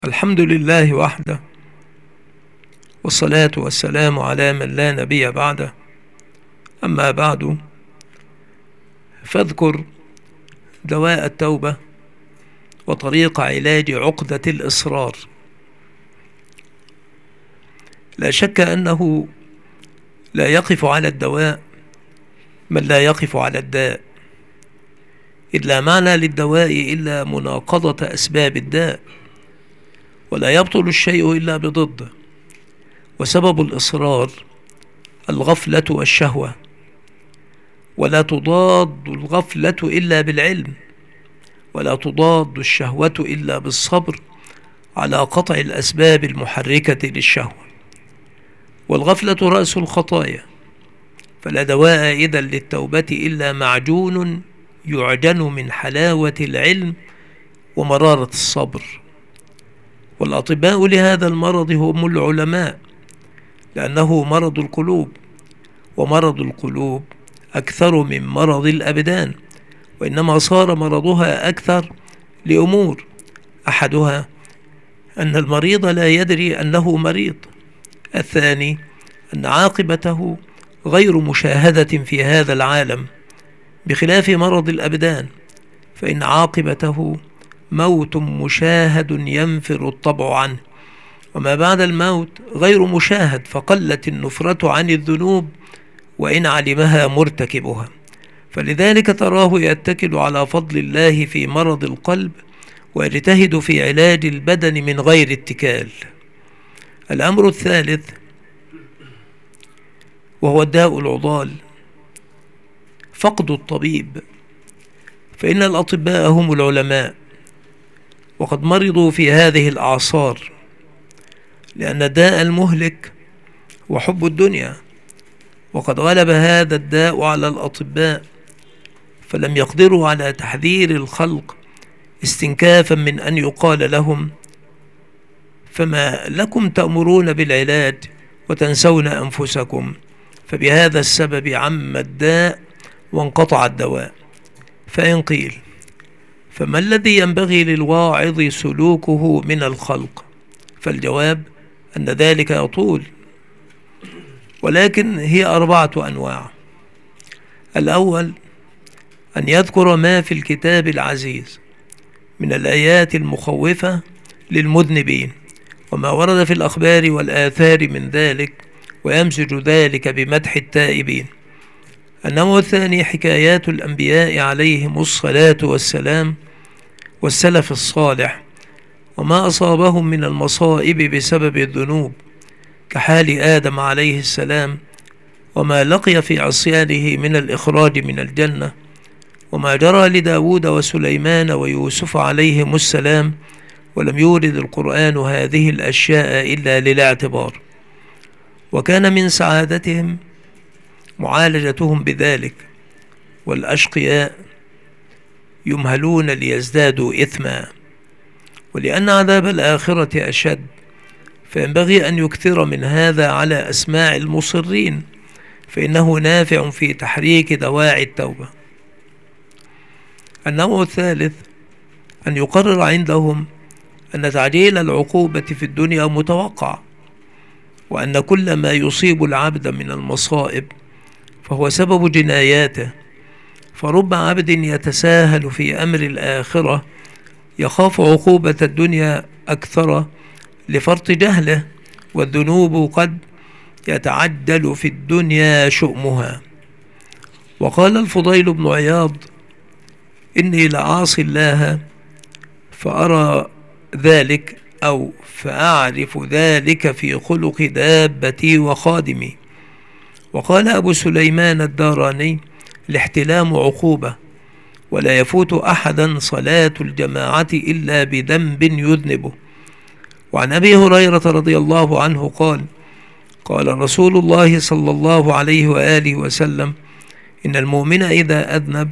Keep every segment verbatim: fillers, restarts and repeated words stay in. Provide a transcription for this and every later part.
الحمد لله وحده، والصلاة والسلام على من لا نبي بعده. أما بعد، فاذكر دواء التوبة وطريق علاج عقدة الإصرار. لا شك أنه لا يقف على الدواء من لا يقف على الداء، إذ لا معنى للدواء إلا مناقضة أسباب الداء، ولا يبطل الشيء إلا بضده. وسبب الإصرار الغفلة والشهوة، ولا تضاد الغفلة إلا بالعلم، ولا تضاد الشهوة إلا بالصبر على قطع الأسباب المحركة للشهوة. والغفلة رأس الخطايا، فلا دواء إذن للتوبة إلا معجون يعجن من حلاوة العلم ومرارة الصبر. والأطباء لهذا المرض هم العلماء، لأنه مرض القلوب، ومرض القلوب أكثر من مرض الأبدان، وإنما صار مرضها أكثر لأمور: أحدها أن المريض لا يدري أنه مريض، الثاني أن عاقبته غير مشاهدة في هذا العالم، بخلاف مرض الأبدان فإن عاقبته موت مشاهد ينفر الطبع عنه، وما بعد الموت غير مشاهد، فقلت النفرة عن الذنوب وإن علمها مرتكبها. فلذلك تراه يتكل على فضل الله في مرض القلب، ويجتهد في علاج البدن من غير اتكال. الأمر الثالث وهو الداء العضال، فقد الطبيب، فإن الأطباء هم العلماء، وقد مرضوا في هذه الأعصار، لأن الداء المهلك وحب الدنيا، وقد غلب هذا الداء على الأطباء، فلم يقدروا على تحذير الخلق استنكافا من أن يقال لهم: فما لكم تأمرون بالعلاج وتنسون أنفسكم؟ فبهذا السبب عم الداء وانقطع الدواء. فإن قيل: فما الذي ينبغي للواعظ سلوكه من الخلق؟ فالجواب أن ذلك يطول، ولكن هي أربعة أنواع. الأول أن يذكر ما في الكتاب العزيز من الآيات المخوفة للمذنبين، وما ورد في الأخبار والآثار من ذلك، ويمزج ذلك بمدح التائبين. النوع الثاني حكايات الأنبياء عليهم الصلاة والسلام والسلف الصالح، وما أصابهم من المصائب بسبب الذنوب، كحال آدم عليه السلام، وما لقي في عصيانه من الإخراج من الجنة، وما جرى لداود وسليمان ويوسف عليهم السلام، ولم يورد القرآن هذه الأشياء إلا للاعتبار. وكان من سعادتهم معالجتهم بذلك، والأشقياء يمهلون ليزدادوا إثما. ولأن عذاب الآخرة أشد، فينبغي أن يكثر من هذا على أسماع المصرين، فإنه نافع في تحريك دواعي التوبة. النوع الثالث أن يقرر عندهم أن تعجيل العقوبة في الدنيا متوقع، وأن كل ما يصيب العبد من المصائب فهو سبب جناياته، فرب عبد يتساهل في أمر الآخرة يخاف عقوبة الدنيا أكثر لفرط جهله، والذنوب قد يتعجل في الدنيا شؤمها. وقال الفضيل بن عياض: إني لأعصي الله فأرى ذلك أو فأعرف ذلك في خلق دابتي وخادمي. وقال أبو سليمان الداراني: الاحتلام عقوبة، ولا يفوت أحدا صلاة الجماعة إلا بذنب يذنبه. وعن أبي هريرة رضي الله عنه قال: قال رسول الله صلى الله عليه وآله وسلم: إن المؤمن إذا أذنب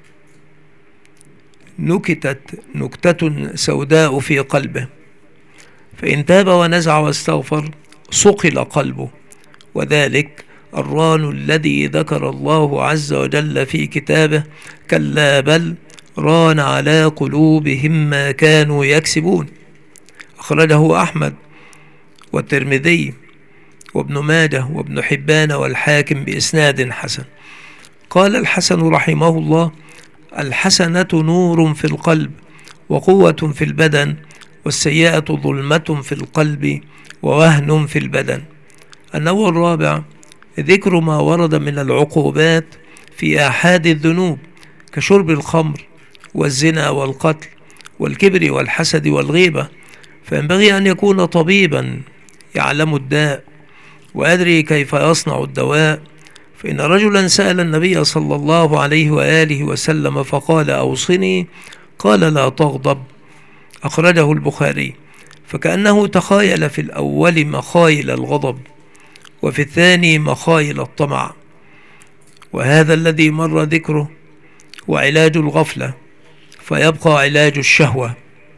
نكتت نكتة سوداء في قلبه، فإن تاب ونزع واستغفر صقل قلبه، وذلك الران الذي ذكر الله عز وجل في كتابه: كلا بل ران على قلوبهم ما كانوا يكسبون. أخرجه أحمد والترمذي وابن ماجه وابن حبان والحاكم بإسناد حسن. قال الحسن رحمه الله: الحسنة نور في القلب وقوة في البدن، والسيئة ظلمة في القلب ووهن في البدن. النوع الرابع: ذكر ما ورد من العقوبات في آحاد الذنوب كشرب الخمر والزنا والقتل والكبر والحسد والغيبة، فينبغي أن يكون طبيبا يعلم الداء ويدري كيف يصنع الدواء. فإن رجلا سأل النبي صلى الله عليه وآله وسلم فقال: أوصني، قال: لا تغضب. أخرجه البخاري. فكأنه تخايل في الأول مخايل الغضب وفي الثاني مخايل الطمع، وهذا الذي مر ذكره وعلاج الغفلة، فيبقى علاج الشهوة.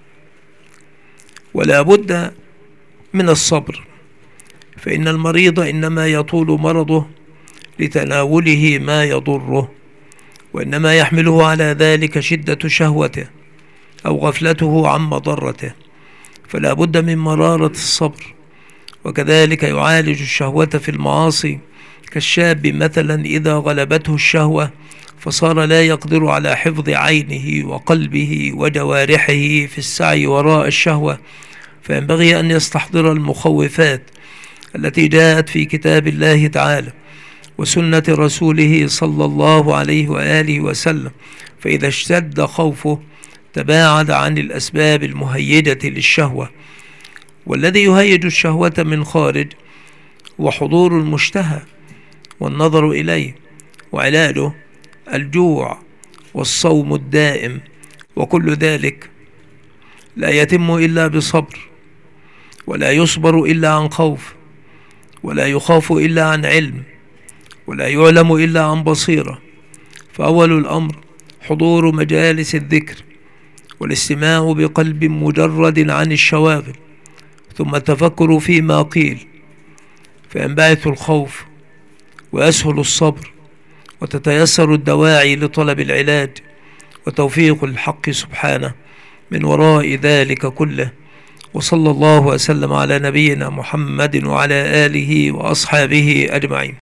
ولا بد من الصبر، فإن المريض إنما يطول مرضه لتناوله ما يضره، وإنما يحمله على ذلك شدة شهوته أو غفلته عن مضرته، فلا بد من مرارة الصبر. وكذلك يعالج الشهوة في المعاصي كالشاب مثلا إذا غلبته الشهوة فصار لا يقدر على حفظ عينه وقلبه وجوارحه في السعي وراء الشهوة، فينبغي أن يستحضر المخوفات التي جاءت في كتاب الله تعالى وسنة رسوله صلى الله عليه وآله وسلم، فإذا اشتد خوفه تباعد عن الأسباب المهيجة للشهوة. والذي يهيج الشهوة من خارج وحضور المشتهى والنظر إليه، وعلاجه الجوع والصوم الدائم، وكل ذلك لا يتم إلا بصبر، ولا يصبر إلا عن خوف، ولا يخاف إلا عن علم، ولا يعلم إلا عن بصيرة. فأول الأمر حضور مجالس الذكر والاستماع بقلب مجرد عن الشواغل، ثم التفكر فيما قيل، فينبعث الخوف ويسهل الصبر وتتيسر الدواعي لطلب العلاج وتوفيق الحق سبحانه من وراء ذلك كله. وصلى الله وسلم على نبينا محمد وعلى آله وأصحابه أجمعين.